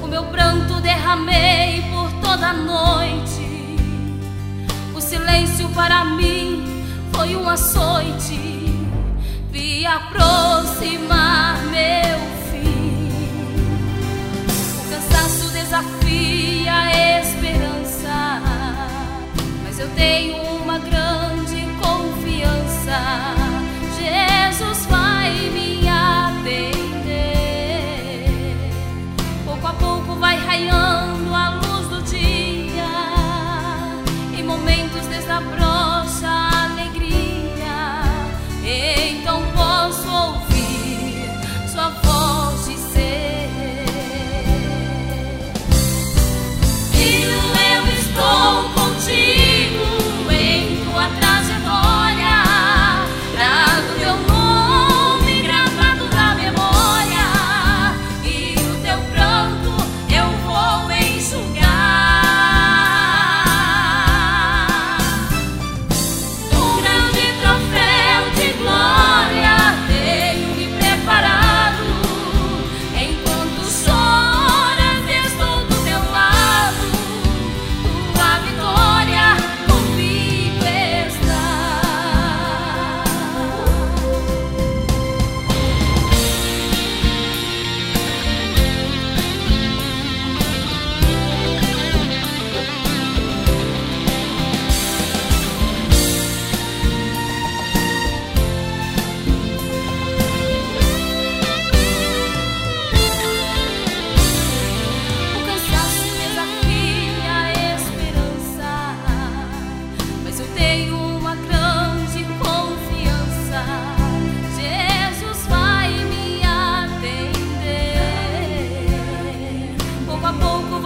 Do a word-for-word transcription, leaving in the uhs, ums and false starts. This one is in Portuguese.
meu pranto derramei por toda a noite. O silêncio para mim foi um açoite. Vi aproximar meu fim. O cansaço desafia a esperança, mas eu tenho uma grande confiança. Jesus vai me atender. Pouco a pouco vai raiando a luz do dia. Em momentos desabrocha a alegria. Então posso ouvir sua voz dizer: Filho, eu estou contigo em tua trajetória. Trago teu nome gravado na memória, e o teu pranto eu vou enxugar. Um grande troféu de glória tenho me preparado. Enquanto choras, estou do teu lado. Tua vitória comigo está. O cansaço desafia a esperança, mas eu tenho uma grande confiança. Jesus vai me atender. Pouco a pouco